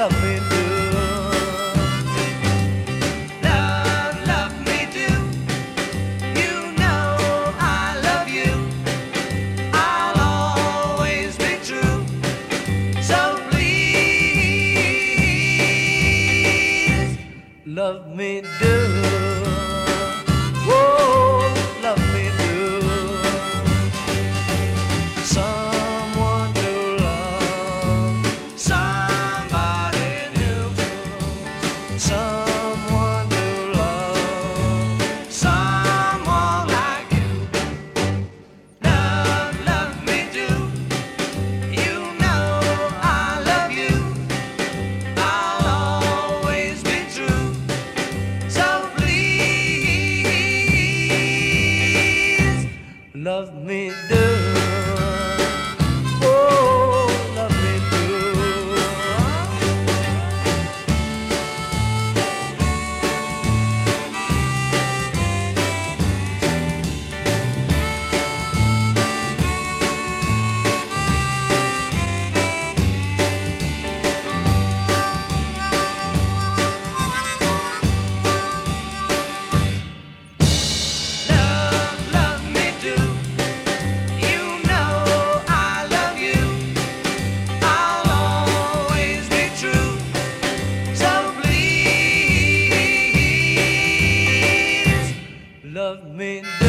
love me do. Love, love me do. You know I love you. I'll always be true. So please, love me do. Oh, love me do. Someone to love, somebody new. Someone to love, someone like you. Love, love me do. You know I love you. I'll always be true. So please, love me do. Oh, love me do. Love, love me do. You know I love you. I'll always be true. So please, love me do.